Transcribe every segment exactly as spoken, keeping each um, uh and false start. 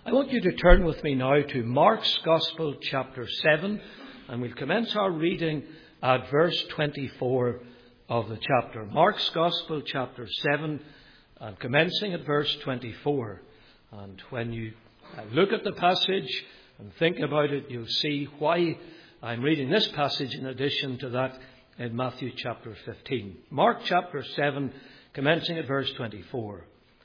I want you to turn with me now to Mark's Gospel, chapter seven, and we'll commence our reading at verse twenty-four of the chapter. Mark's Gospel, chapter seven, and commencing at verse twenty-four. And when you look at the passage and think about it, you'll see why I'm reading this passage in addition to that in Matthew chapter fifteen. Mark chapter seven, commencing at verse twenty-four.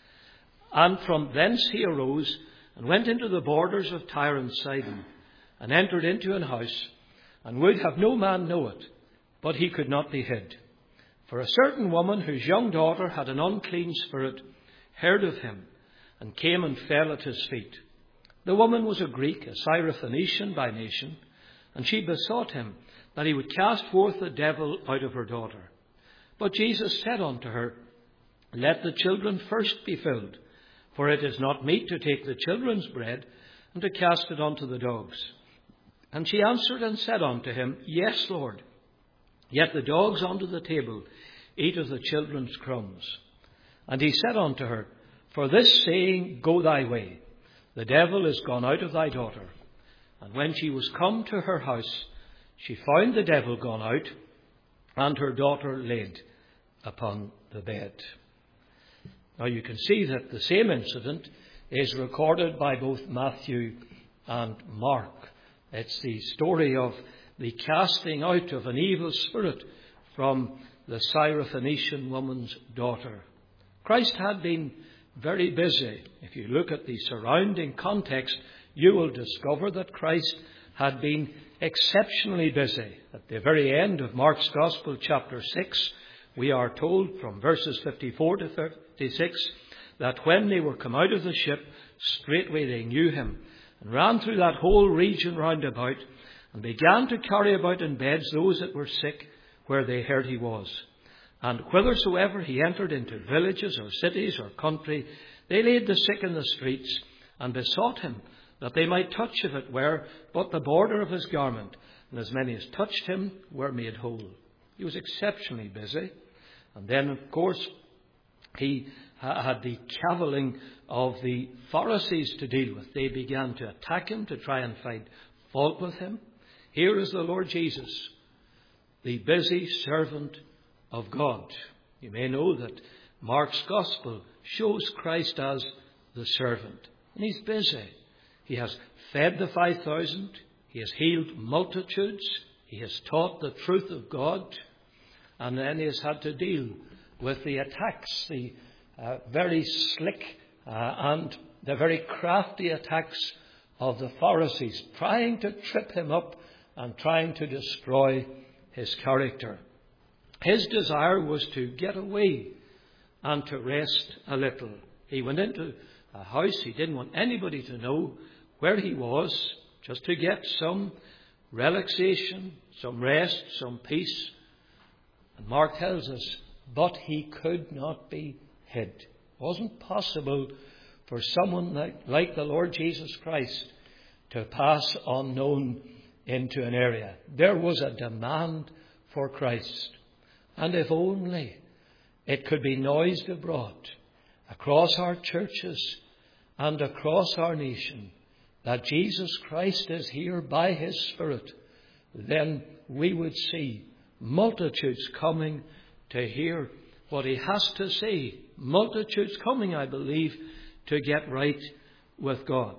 And from thence he arose and went into the borders of Tyre and Sidon, and entered into an house, and would have no man know it, but he could not be hid. For a certain woman whose young daughter had an unclean spirit heard of him, and came and fell at his feet. The woman was a Greek, a Syrophoenician by nation, and she besought him that he would cast forth the devil out of her daughter. But Jesus said unto her, Let the children first be filled, for it is not meet to take the children's bread and to cast it unto the dogs. And she answered and said unto him, Yes, Lord. Yet the dogs under the table eat of the children's crumbs. And he said unto her, For this saying, go thy way. The devil is gone out of thy daughter. And when she was come to her house, she found the devil gone out, and her daughter laid upon the bed. Now you can see that the same incident is recorded by both Matthew and Mark. It's the story of the casting out of an evil spirit from the Syrophoenician woman's daughter. Christ had been very busy. If you look at the surrounding context, you will discover that Christ had been exceptionally busy. At the very end of Mark's Gospel, chapter six, we are told from verses fifty-four to thirty-six that when they were come out of the ship, straightway they knew him, and ran through that whole region round about, and began to carry about in beds those that were sick, where they heard he was. And whithersoever he entered into villages or cities or country, they laid the sick in the streets, and besought him that they might touch if it were but the border of his garment. And as many as touched him were made whole. He was exceptionally busy. And then, of course, he had the cavilling of the Pharisees to deal with. They began to attack him, to try and find fault with him. Here is the Lord Jesus, the busy servant of God. You may know that Mark's Gospel shows Christ as the servant. And he's busy. He has fed the five thousand. He has healed multitudes. He has taught the truth of God. And then he has had to deal with the attacks, the uh, very slick uh, and the very crafty attacks of the Pharisees, trying to trip him up and trying to destroy his character. His desire was to get away and to rest a little. He went into a house. He didn't want anybody to know where he was, just to get some relaxation, some rest, some peace. And Mark tells us, but he could not be hid. It wasn't possible for someone like, like the Lord Jesus Christ to pass unknown into an area. There was a demand for Christ. And if only it could be noised abroad across our churches and across our nation that Jesus Christ is here by his Spirit, then we would see multitudes coming to hear what he has to say. Multitudes coming, I believe, to get right with God.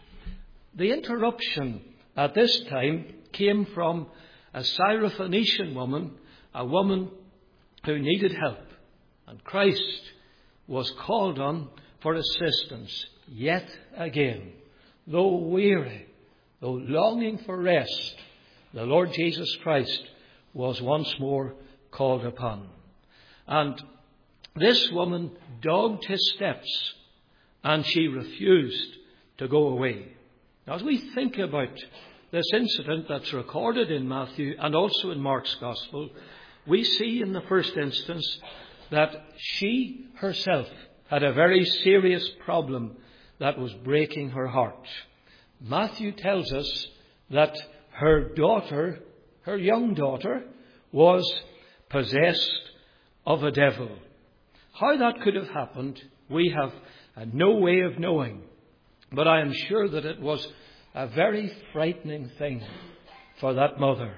The interruption at this time came from a Syrophoenician woman, a woman who needed help. And Christ was called on for assistance yet again. Though weary, though longing for rest, the Lord Jesus Christ was once more called upon. And this woman dogged his steps, and she refused to go away. Now, as we think about this incident that's recorded in Matthew and also in Mark's Gospel, we see in the first instance that she herself had a very serious problem that was breaking her heart. Matthew tells us that her daughter, her young daughter, was possessed of a devil. How that could have happened, we have no way of knowing. But I am sure that it was a very frightening thing for that mother.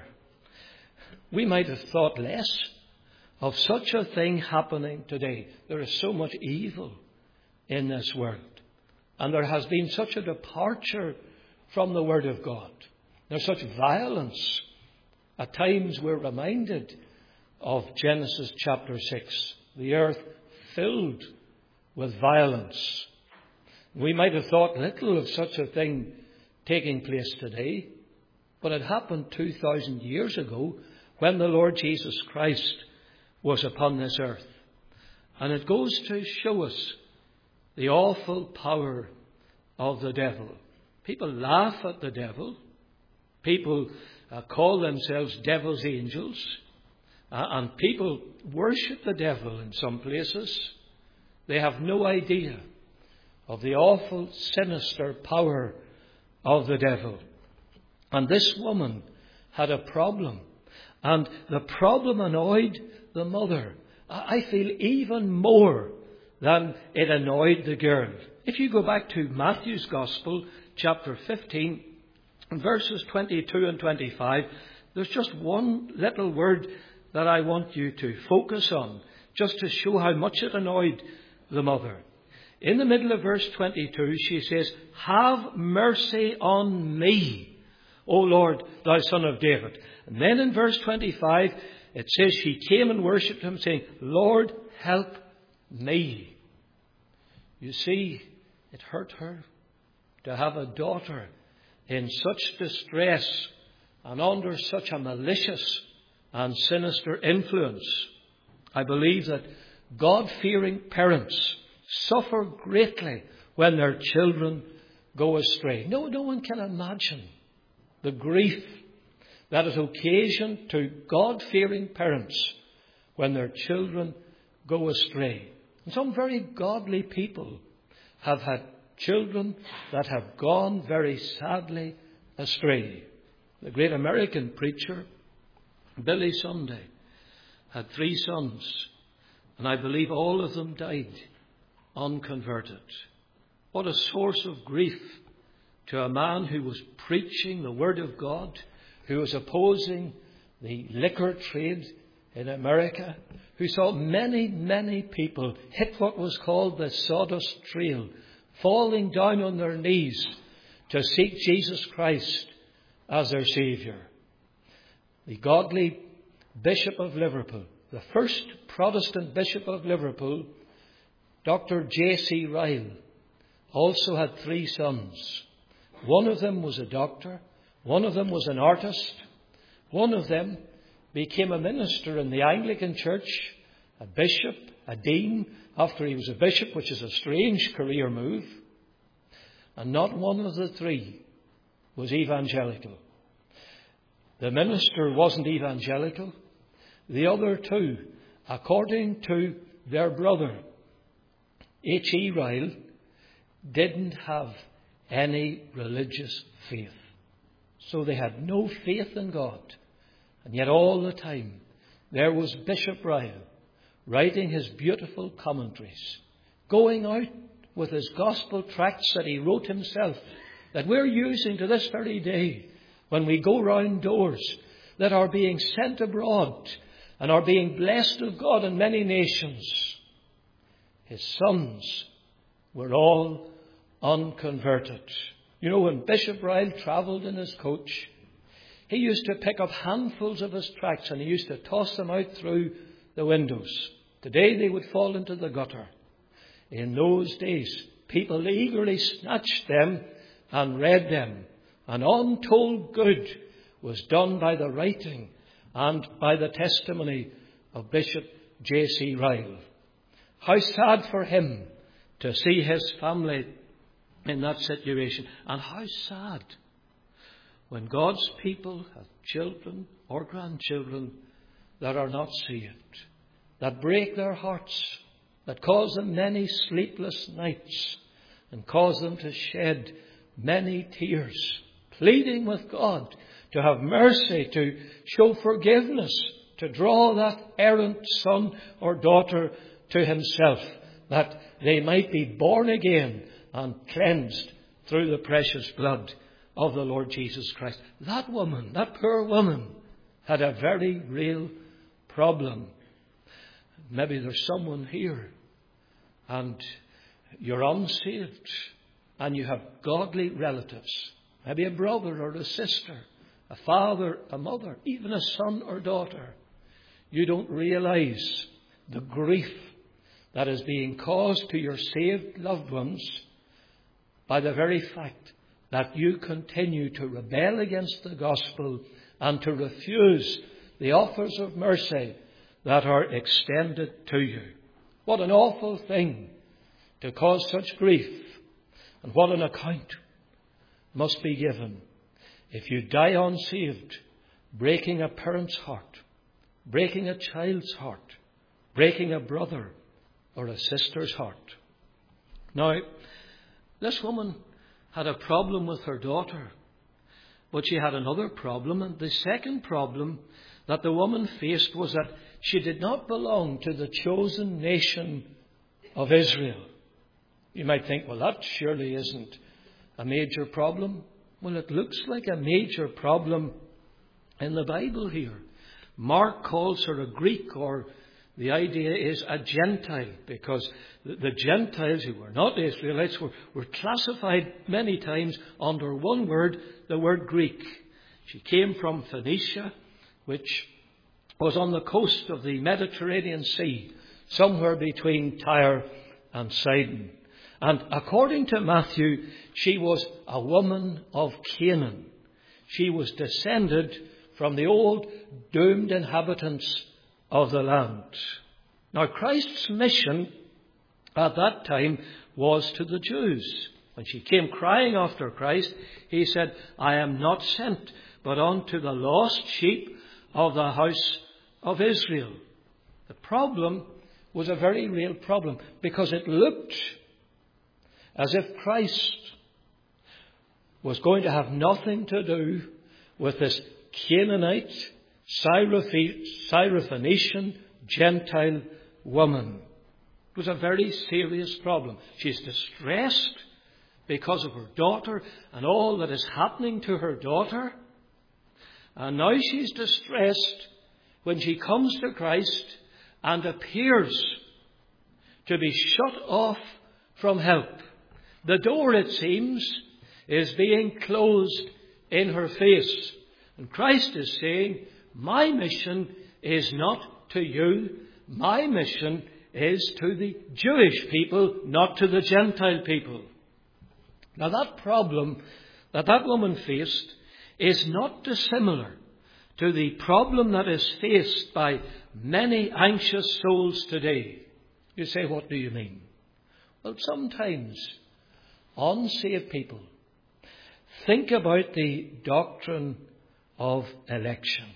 We might have thought less of such a thing happening today. There is so much evil in this world. And there has been such a departure from the Word of God. There's such violence. At times we're reminded of Genesis chapter six. The earth filled with violence. We might have thought little of such a thing taking place today. But it happened two thousand years ago when the Lord Jesus Christ was upon this earth. And it goes to show us the awful power of the devil. People laugh at the devil. People uh, call themselves devil's angels. Uh, and people worship the devil in some places. They have no idea of the awful, sinister power of the devil. And this woman had a problem. And the problem annoyed the mother. I feel even more than it annoyed the girl. If you go back to Matthew's Gospel, chapter fifteen, verses twenty-two and twenty-five, there's just one little word that I want you to focus on, just to show how much it annoyed the mother. In the middle of verse twenty-two, she says, "Have mercy on me, O Lord, thou Son of David." And then in verse twenty-five, it says she came and worshipped him, saying, "Lord, help me." You see, it hurt her to have a daughter in such distress and under such a malicious and sinister influence. I believe that God-fearing parents suffer greatly when their children go astray. No, no one can imagine the grief that is occasioned to God-fearing parents when their children go astray. And some very godly people have had children that have gone very sadly astray. The great American preacher, Billy Sunday, had three sons, and I believe all of them died unconverted. What a source of grief to a man who was preaching the Word of God, who was opposing the liquor trade in America, who saw many, many people hit what was called the sawdust trail, falling down on their knees to seek Jesus Christ as their Saviour. The godly Bishop of Liverpool, the first Protestant Bishop of Liverpool, Doctor J C Ryle, also had three sons. One of them was a doctor. One of them was an artist. One of them became a minister in the Anglican Church, a bishop, a dean, after he was a bishop, which is a strange career move. And not one of the three was evangelical. The minister wasn't evangelical. The other two, according to their brother, H E Ryle, didn't have any religious faith. So they had no faith in God. And yet all the time there was Bishop Ryle writing his beautiful commentaries, going out with his gospel tracts that he wrote himself, that we're using to this very day when we go round doors, that are being sent abroad and are being blessed of God in many nations. His sons were all unconverted. You know, when Bishop Ryle travelled in his coach, he used to pick up handfuls of his tracts and he used to toss them out through the windows. Today they would fall into the gutter. In those days, people eagerly snatched them and read them. And untold good was done by the writing and by the testimony of Bishop J C Ryle. How sad for him to see his family in that situation. And how sad when God's people have children or grandchildren that are not saved, that break their hearts, that cause them many sleepless nights and cause them to shed many tears, pleading with God to have mercy, to show forgiveness, to draw that errant son or daughter to himself, that they might be born again and cleansed through the precious blood of the Lord Jesus Christ. That woman, that poor woman, had a very real problem. Maybe there's someone here and you're unsaved and you have godly relatives, maybe a brother or a sister, a father, a mother, even a son or daughter. You don't realize the grief that is being caused to your saved loved ones by the very fact that you continue to rebel against the gospel and to refuse the offers of mercy that are extended to you. What an awful thing to cause such grief, and what an account must be given if you die unsaved, breaking a parent's heart, breaking a child's heart, breaking a brother or a sister's heart. Now, this woman had a problem with her daughter, but she had another problem, and the second problem that the woman faced was that she did not belong to the chosen nation of Israel. You might think, well, that surely isn't a major problem. Well, it looks like a major problem in the Bible here. Mark calls her a Greek, or the idea is a Gentile, because the Gentiles who were not Israelites were, were classified many times under one word, the word Greek. She came from Phoenicia, which was on the coast of the Mediterranean Sea, somewhere between Tyre and Sidon. And according to Matthew, she was a woman of Canaan. She was descended from the old doomed inhabitants of the land. Now, Christ's mission at that time was to the Jews. When she came crying after Christ, he said, I am not sent, but unto the lost sheep of the house of Israel. The problem was a very real problem, because it looked as if Christ was going to have nothing to do with this Canaanite, Syrophoenician, Gentile woman. It was a very serious problem. She's distressed because of her daughter and all that is happening to her daughter. And now she's distressed when she comes to Christ and appears to be shut off from help. The door, it seems, is being closed in her face. And Christ is saying, my mission is not to you. My mission is to the Jewish people, not to the Gentile people. Now, that problem that that woman faced is not dissimilar to the problem that is faced by many anxious souls today. You say, what do you mean? Well, sometimes unsaved people think about the doctrine of election,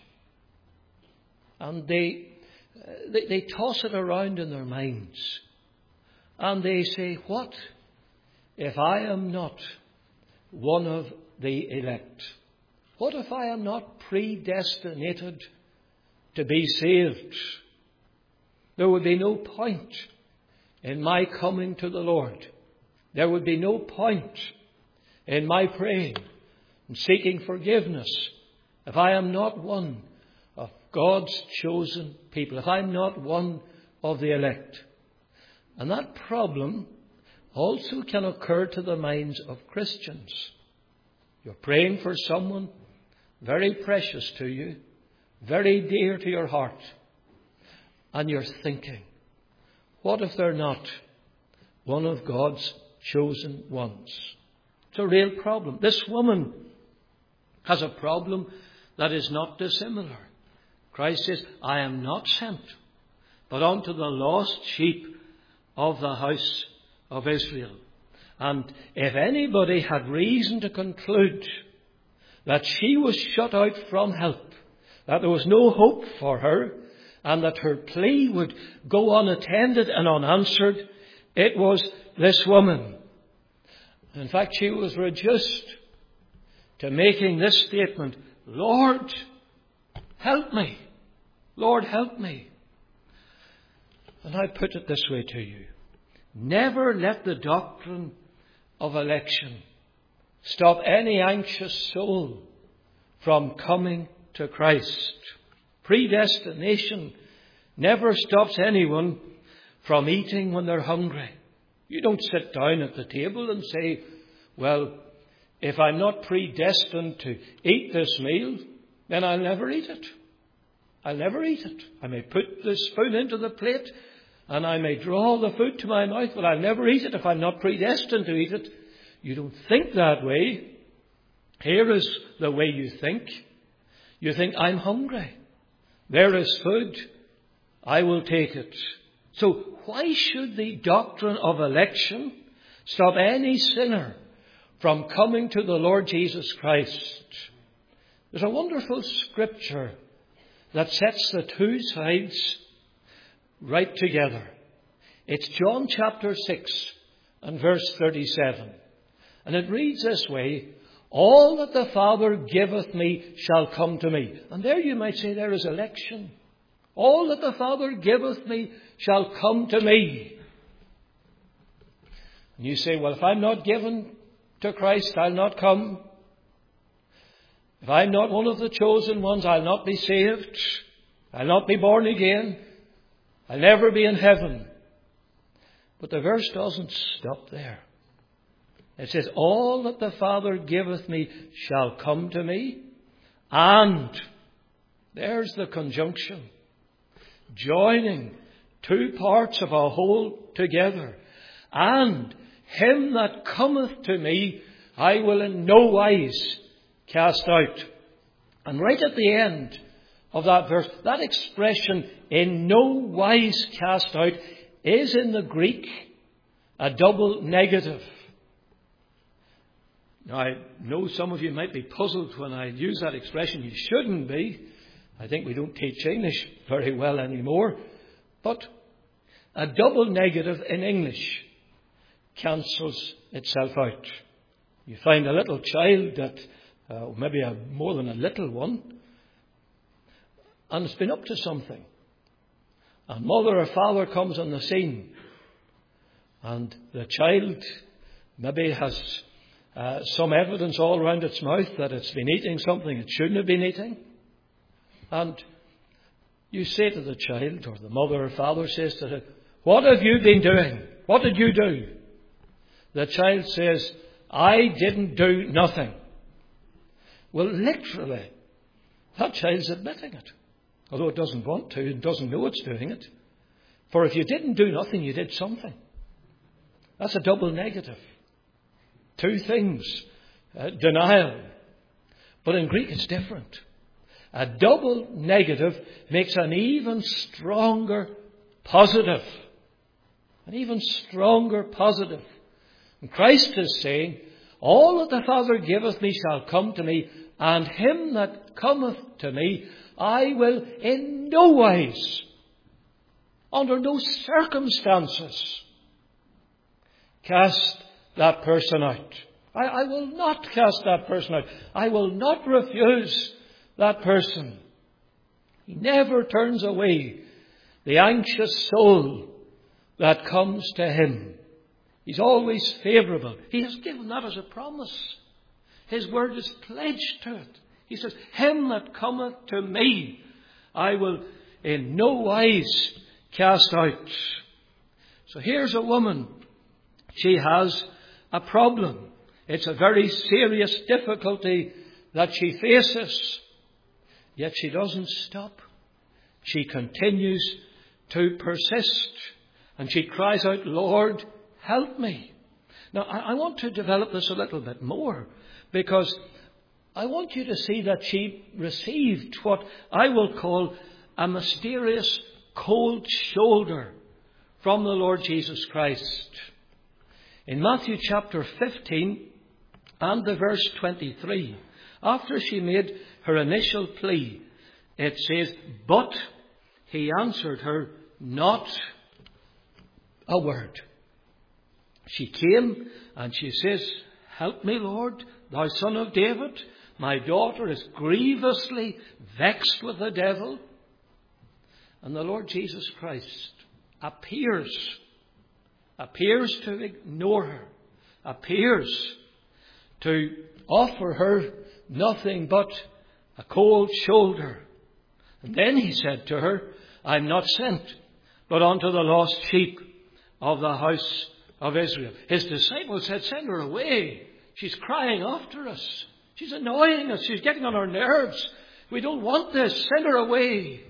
and they, they they toss it around in their minds, and they say, what if I am not one of the elect? What if I am not predestinated to be saved? There would be no point in my coming to the Lord. There would be no point in my praying and seeking forgiveness if I am not one of God's chosen people, if I'm not one of the elect. And that problem also can occur to the minds of Christians. You're praying for someone very precious to you, very dear to your heart, and you're thinking, what if they're not one of God's chosen ones? It's a real problem. This woman has a problem that is not dissimilar. Christ says, I am not sent, but unto the lost sheep of the house of Israel. And if anybody had reason to conclude that she was shut out from help, that there was no hope for her, and that her plea would go unattended and unanswered, it was this woman. In fact, she was reduced to making this statement, Lord, help me. Lord, help me. And I put it this way to you. Never let the doctrine of election stop any anxious soul from coming to Christ. Predestination never stops anyone from eating when they're hungry. You don't sit down at the table and say, well, if I'm not predestined to eat this meal, then I'll never eat it. I'll never eat it. I may put the spoon into the plate and I may draw the food to my mouth, but I'll never eat it if I'm not predestined to eat it. You don't think that way. Here is the way you think. You think, I'm hungry. There is food. I will take it. So why should the doctrine of election stop any sinner from coming to the Lord Jesus Christ? There's a wonderful scripture that sets the two sides right together. It's John chapter six and verse thirty-seven. And it reads this way, all that the Father giveth me shall come to me. And there you might say there is election. All that the Father giveth me shall come to me. And you say, well, if I'm not given to Christ, I'll not come. If I'm not one of the chosen ones, I'll not be saved. I'll not be born again. I'll never be in heaven. But the verse doesn't stop there. It says, all that the Father giveth me shall come to me. And there's the conjunction. Joining two parts of a whole together. And him that cometh to me, I will in no wise cast out. And right at the end of that verse, that expression, in no wise cast out, is in the Greek a double negative. Now, I know some of you might be puzzled when I use that expression. You shouldn't be. I think we don't teach English very well anymore. But a double negative in English cancels itself out. You find a little child that, uh, maybe a, more than a little one, and it's been up to something. And mother or father comes on the scene, and the child maybe has uh, some evidence all around its mouth that it's been eating something it shouldn't have been eating. And you say to the child, or the mother or father says to it, what have you been doing? What did you do? The child says, I didn't do nothing. Well, literally, that child's admitting it. Although it doesn't want to and doesn't know it's doing it. For if you didn't do nothing, you did something. That's a double negative. Two things. Uh, denial. But in Greek it's different. A double negative makes an even stronger positive. An even stronger positive. And Christ is saying, all that the Father giveth me shall come to me, and him that cometh to me, I will in no wise, under no circumstances, cast that person out. I, I will not cast that person out. I will not refuse that person. He never turns away the anxious soul that comes to him. He's always favourable. He has given that as a promise. His word is pledged to it. He says, him that cometh to me, I will in no wise cast out. So here's a woman. She has a problem. It's a very serious difficulty that she faces. Yet she doesn't stop. She continues to persist. And she cries out, Lord, help me. Now, I want to develop this a little bit more, because I want you to see that she received what I will call a mysterious cold shoulder from the Lord Jesus Christ. In Matthew chapter fifteen and the verse twenty-three, after she made her initial plea, it says, but he answered her not a word. She came and she says, help me, Lord, thou Son of David. My daughter is grievously vexed with the devil. And the Lord Jesus Christ appears, appears to ignore her, appears to offer her nothing but a cold shoulder. And then he said to her, I'm not sent, but unto the lost sheep of the house of Israel. His disciples said, send her away. She's crying after us. She's annoying us. She's getting on our nerves. We don't want this. Send her away.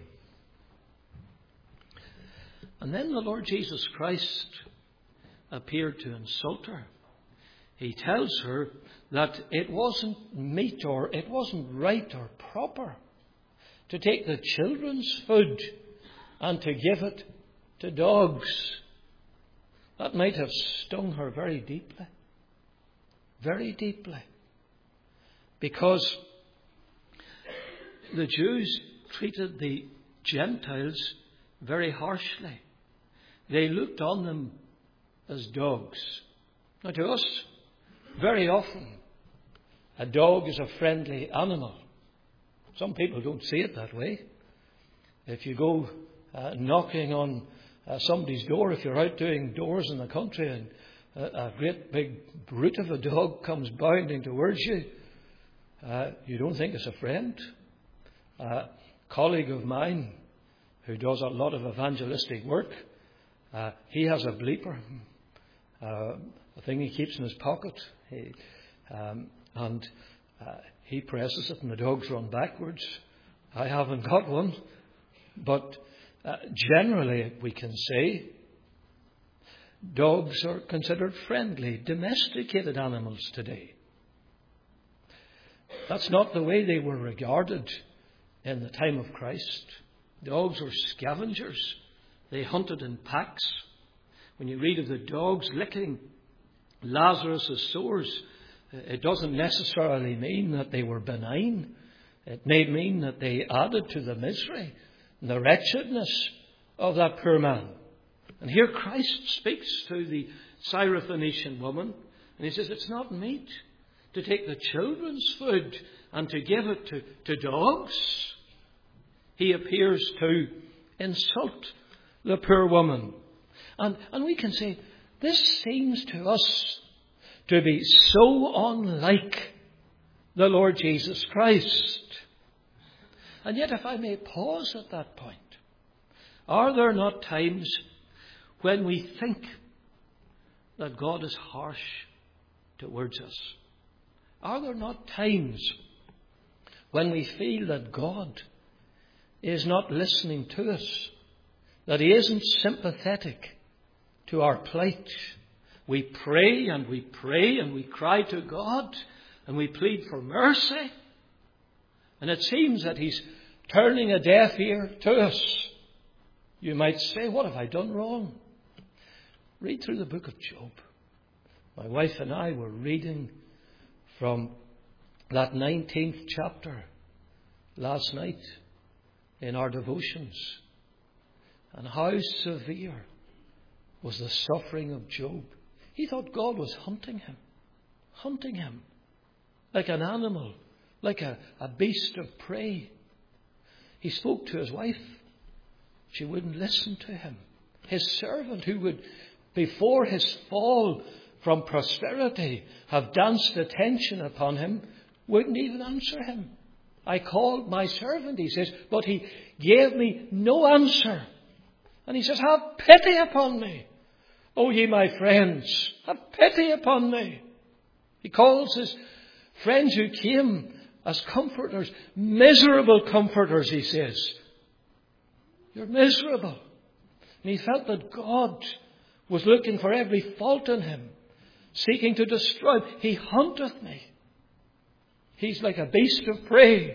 And then the Lord Jesus Christ appeared to insult her. He tells her that it wasn't meet or it wasn't right or proper to take the children's food and to give it to dogs. That might have stung her very deeply. Very deeply. Because the Jews treated the Gentiles very harshly. They looked on them as dogs. Now to us, very often, a dog is a friendly animal. Some people don't see it that way. If you go uh, knocking on uh, somebody's door, if you're out doing doors in the country and a, a great big brute of a dog comes bounding towards you, uh, you don't think it's a friend. A colleague of mine who does a lot of evangelistic work, uh, he has a bleeper, uh, a thing he keeps in his pocket. He, um, and uh, he presses it and the dogs run backwards. I haven't got one. But uh, generally we can say dogs are considered friendly, domesticated animals today. That's not the way they were regarded in the time of Christ. Dogs were scavengers. They hunted in packs. When you read of the dogs licking Lazarus' sores, it doesn't necessarily mean that they were benign. It may mean that they added to the misery and the wretchedness of that poor man. And here Christ speaks to the Syrophoenician woman, and he says, it's not meet to take the children's food and to give it to, to dogs. He appears to insult the poor woman. And, and we can say, this seems to us to be so unlike the Lord Jesus Christ. And yet, if I may pause at that point, are there not times when we think that God is harsh towards us? Are there not times when we feel that God is not listening to us, that He isn't sympathetic to our plight? We pray and we pray and we cry to God and we plead for mercy, and it seems that He's turning a deaf ear to us. You might say, what have I done wrong? Read through the book of Job. My wife and I were reading from that nineteenth chapter last night in our devotions. And how severe was the suffering of Job. He thought God was hunting him. Hunting him. Like an animal. Like a, a beast of prey. He spoke to his wife. She wouldn't listen to him. His servant, who would, before his fall from prosperity, have danced attention upon him, wouldn't even answer him. I called my servant, he says, but he gave me no answer. And he says, have pity upon me, O ye my friends, have pity upon me. He calls his friends who came as comforters, miserable comforters, he says. You're miserable. And he felt that God was looking for every fault in him, seeking to destroy him. He hunteth me. He's like a beast of prey.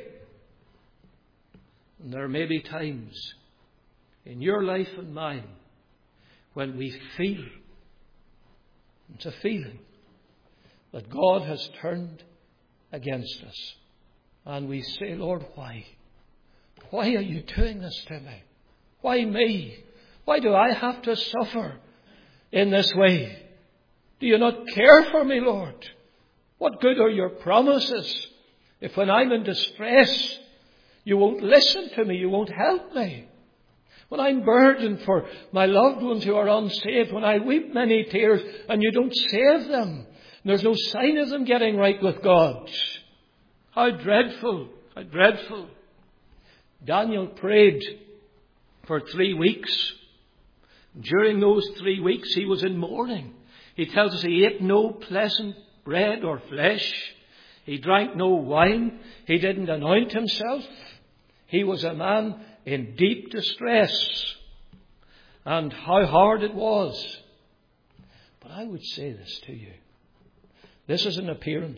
And there may be times in your life and mine when we feel, it's a feeling, that God has turned against us. And we say, Lord, why? Why are you doing this to me? Why me? Why do I have to suffer in this way? Do you not care for me, Lord? What good are your promises if when I'm in distress you won't listen to me, you won't help me? When I'm burdened for my loved ones who are unsaved, when I weep many tears and you don't save them, There's no sign of them getting right with God. How dreadful, how dreadful. Daniel prayed for three weeks. During those three weeks he was in mourning. He tells us he ate no pleasant bread or flesh. He drank no wine. He didn't anoint himself. He was a man in deep distress. And how hard it was. But I would say this to you. This is an appearance.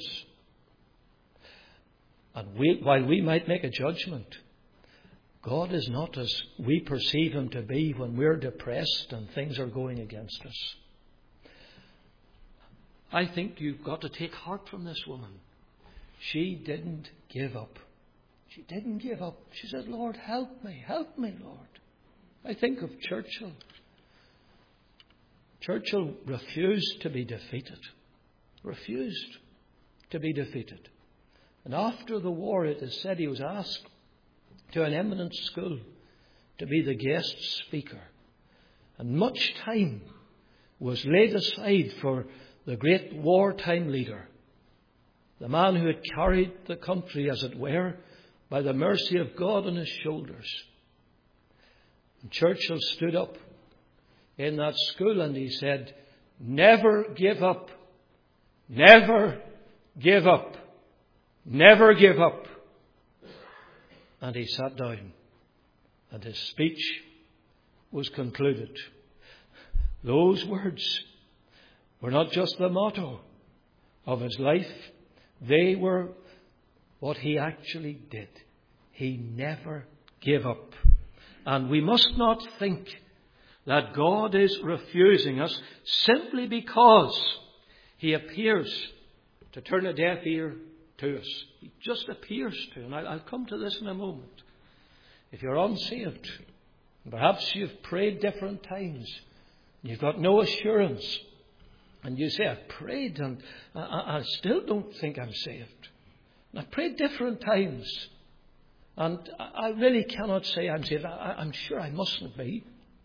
And we, while we might make a judgment, God is not as we perceive him to be when we're depressed and things are going against us. I think you've got to take heart from this woman. She didn't give up. She didn't give up. She said, Lord, help me, help me, Lord. I think of Churchill. Churchill refused to be defeated. Refused to be defeated. And after the war, it is said he was asked to an eminent school to be the guest speaker. And much time was laid aside for the great wartime leader, the man who had carried the country, as it were, by the mercy of God on his shoulders. And Churchill stood up in that school and he said, never give up, never give up, never give up. And he sat down and his speech was concluded. Those words were not just the motto of his life. They were what he actually did. He never gave up. And we must not think that God is refusing us simply because he appears to turn a deaf ear to us. He just appears to. And I'll come to this in a moment. If you're unsaved, perhaps you've prayed different times, you've got no assurance, and you say, I've prayed and I, I still don't think I'm saved. And I've prayed different times, and I really cannot say I'm saved. I, I'm sure I mustn't be.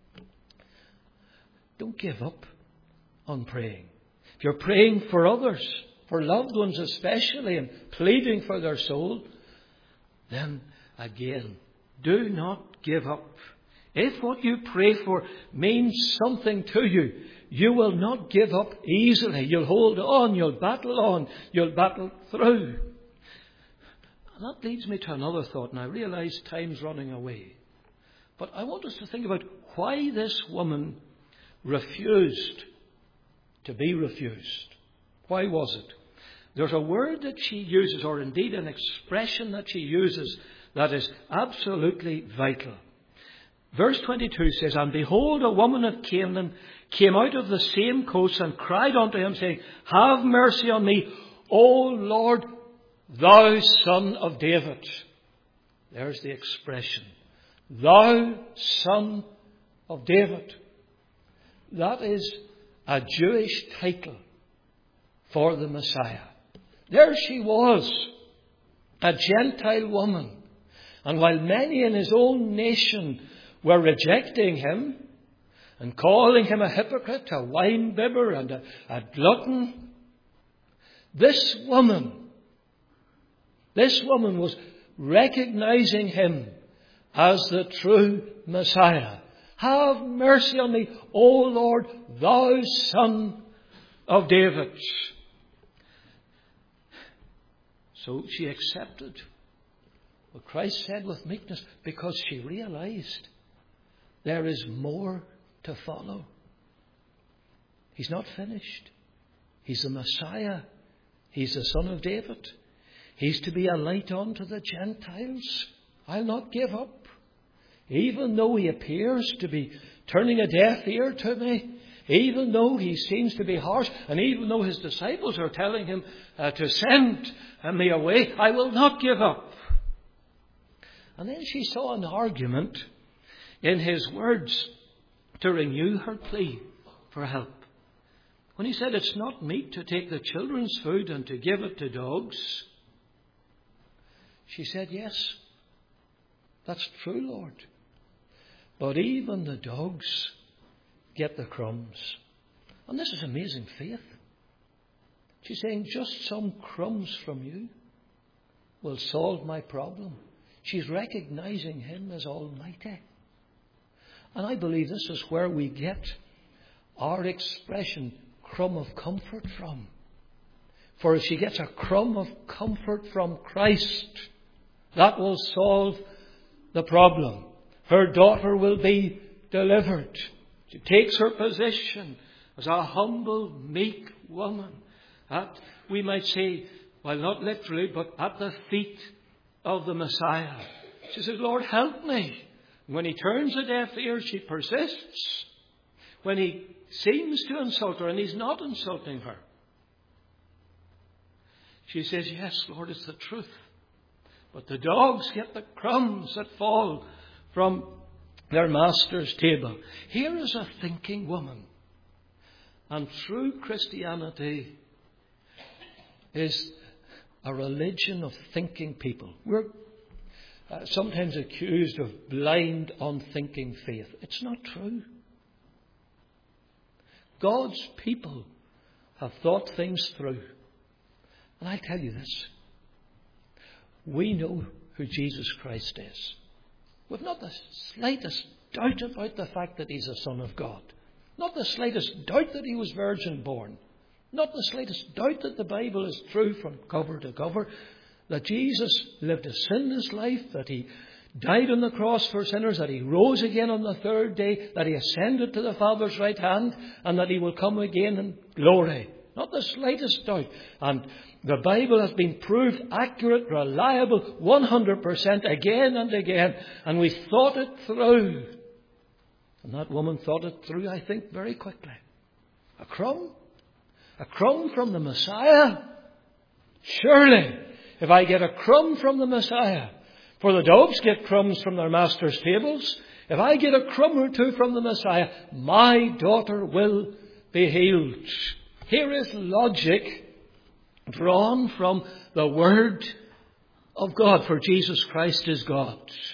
Don't give up on praying. If you're praying for others, for loved ones especially, and pleading for their soul, then again, do not give up. If what you pray for means something to you, you will not give up easily. You'll hold on, you'll battle on, you'll battle through. And that leads me to another thought, and I realize time's running away. But I want us to think about why this woman refused to be refused. Why was it? There's a word that she uses, or indeed an expression that she uses, that is absolutely vital. Verse twenty-two says, and behold, a woman of Canaan came out of the same coast and cried unto him, saying, have mercy on me, O Lord, thou son of David. There's the expression. Thou son of David. That is a Jewish title for the Messiah. There she was, a Gentile woman. And while many in his own nation were rejecting him and calling him a hypocrite, a wine-bibber and a, a glutton, this woman, this woman was recognizing him as the true Messiah. Have mercy on me, O Lord, thou son of David. So she accepted what Christ said with meekness, because she realized there is more to follow. He's not finished. He's the Messiah. He's the Son of David. He's to be a light unto the Gentiles. I'll not give up. Even though he appears to be turning a deaf ear to me, even though he seems to be harsh, and even though his disciples are telling him uh, to send me away, I will not give up. And then she saw an argument in his words to renew her plea for help. When he said, it's not meet to take the children's food and to give it to dogs, she said, yes, that's true, Lord. But even the dogs get the crumbs. And this is amazing faith. She's saying, just some crumbs from you will solve my problem. She's recognizing him as Almighty. And I believe this is where we get our expression, crumb of comfort, from. For if she gets a crumb of comfort from Christ, that will solve the problem. Her daughter will be delivered. She takes her position as a humble, meek woman at, we might say, well, not literally, but at the feet of the Messiah. She says, Lord, help me. And when he turns a deaf ear, she persists. When he seems to insult her, and he's not insulting her, she says, yes, Lord, it's the truth. But the dogs get the crumbs that fall from their master's table. Here is a thinking woman. And true Christianity is a religion of thinking people. We're uh, sometimes accused of blind, unthinking faith. It's not true. God's people have thought things through. And I tell you this. We know who Jesus Christ is. We've not the slightest doubt about the fact that he's the Son of God. Not the slightest doubt that he was virgin born. Not the slightest doubt that the Bible is true from cover to cover. That Jesus lived a sinless life. That he died on the cross for sinners. That he rose again on the third day. That he ascended to the Father's right hand. And that he will come again in glory. Not the slightest doubt. And the Bible has been proved accurate, reliable, one hundred percent again and again. And we thought it through. And that woman thought it through, I think, very quickly. A crumb? A crumb from the Messiah? Surely, if I get a crumb from the Messiah, for the dogs get crumbs from their master's tables, if I get a crumb or two from the Messiah, my daughter will be healed. Here is logic drawn from the Word of God, for Jesus Christ is God.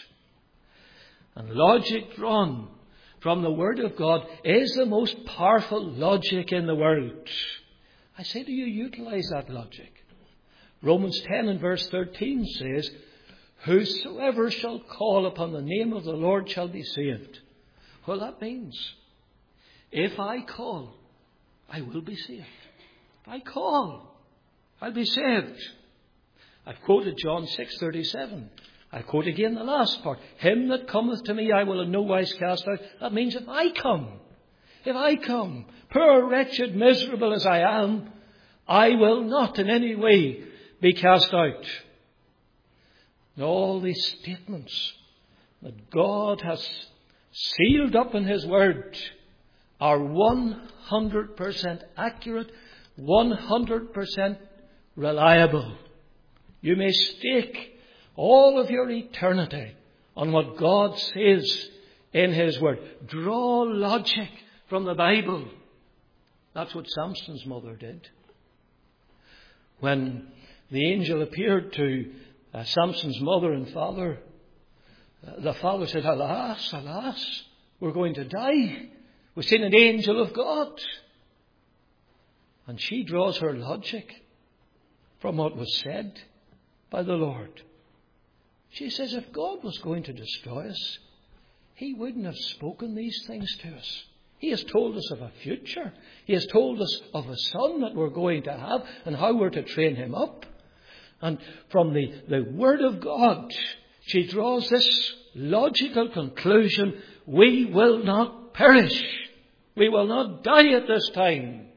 And logic drawn from the Word of God is the most powerful logic in the world. I say to you, utilize that logic. Romans ten and verse thirteen says, whosoever shall call upon the name of the Lord shall be saved. Well, that means if I call, I will be saved. If I call, I'll be saved. I've quoted John six thirty-seven. I quote again the last part. Him that cometh to me I will in no wise cast out. That means if I come, if I come, poor, wretched, miserable as I am, I will not in any way be cast out. And all these statements that God has sealed up in His Word are one hundred percent accurate, one hundred percent reliable. You may stake all of your eternity on what God says in His Word. Draw logic from the Bible. That's what Samson's mother did. When the angel appeared to uh, Samson's mother and father, uh, the father said, alas, alas, we're going to die. We've seen an angel of God. And she draws her logic from what was said by the Lord. She says, if God was going to destroy us, He wouldn't have spoken these things to us. He has told us of a future. He has told us of a son that we're going to have and how we're to train him up. And from the, the Word of God, she draws this logical conclusion: we will not perish. We will not die at this time.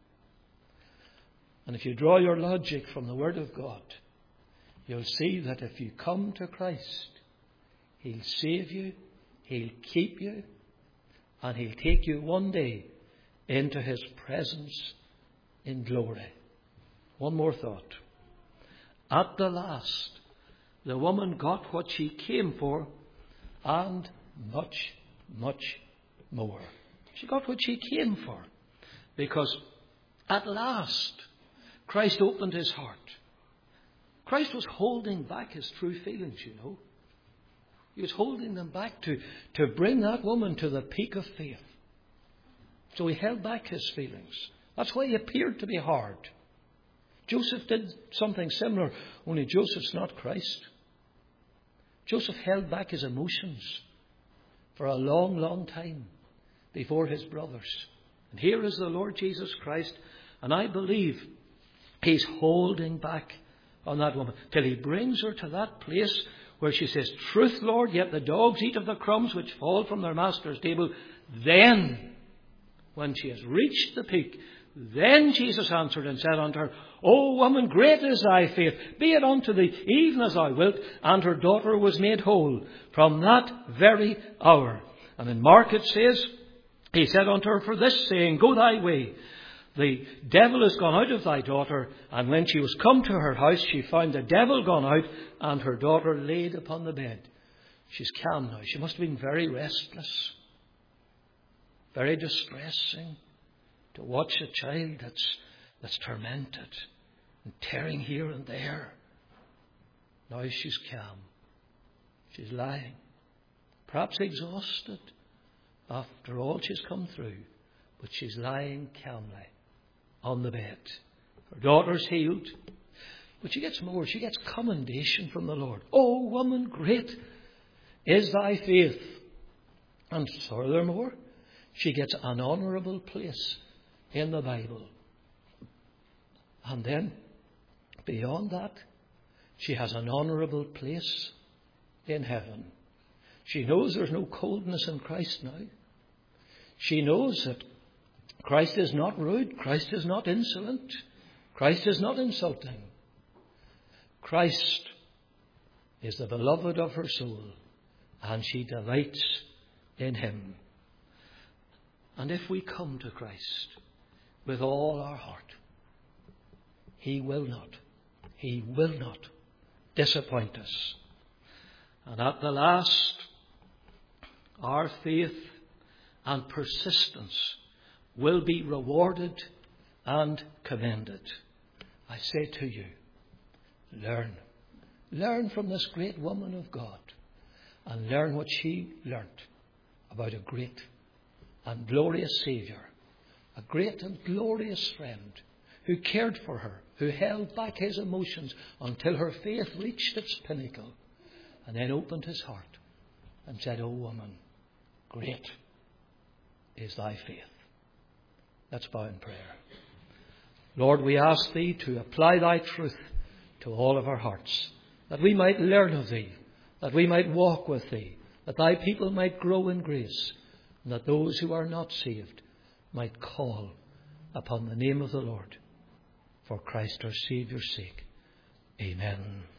And if you draw your logic from the Word of God, you'll see that if you come to Christ, He'll save you, He'll keep you, and He'll take you one day into His presence in glory. One more thought. At the last, the woman got what she came for and much, much more. She got what she came for. Because at last, Christ opened His heart. Christ was holding back His true feelings, you know. He was holding them back to, to bring that woman to the peak of faith. So He held back His feelings. That's why He appeared to be hard. Joseph did something similar, only Joseph's not Christ. Joseph held back his emotions for a long, long time before his brothers. And here is the Lord Jesus Christ, and I believe he's holding back on that woman till he brings her to that place where she says, "Truth, Lord, yet the dogs eat of the crumbs which fall from their master's table." Then, when she has reached the peak, then Jesus answered and said unto her, "O woman, great is thy faith. Be it unto thee even as thou wilt." And her daughter was made whole from that very hour. And in Mark it says, he said unto her, "For this saying, go thy way. The devil is gone out of thy daughter." And when she was come to her house, she found the devil gone out and her daughter laid upon the bed. She's calm now. She must have been very restless, very distressing to watch a child that's, that's tormented and tearing here and there. Now she's calm. She's lying, perhaps exhausted after all she's come through, but she's lying calmly on the bed. Her daughter's healed, but she gets more. She gets commendation from the Lord. "O woman, great is thy faith." And furthermore, she gets an honourable place in the Bible. And then, beyond that, she has an honourable place in heaven. She knows there's no coldness in Christ now. She knows that Christ is not rude. Christ is not insolent. Christ is not insulting. Christ is the beloved of her soul, and she delights in him. And if we come to Christ with all our heart, he will not, he will not disappoint us. And at the last, our faith and persistence will be rewarded and commended. I say to you, learn. Learn from this great woman of God, and learn what she learnt about a great and glorious Saviour, a great and glorious friend who cared for her, who held back his emotions until her faith reached its pinnacle, and then opened his heart and said, "O woman, great is thy faith." Let's bow in prayer. Lord, we ask thee to apply thy truth to all of our hearts, that we might learn of thee, that we might walk with thee, that thy people might grow in grace, and that those who are not saved might call upon the name of the Lord for Christ our Saviour's sake. Amen.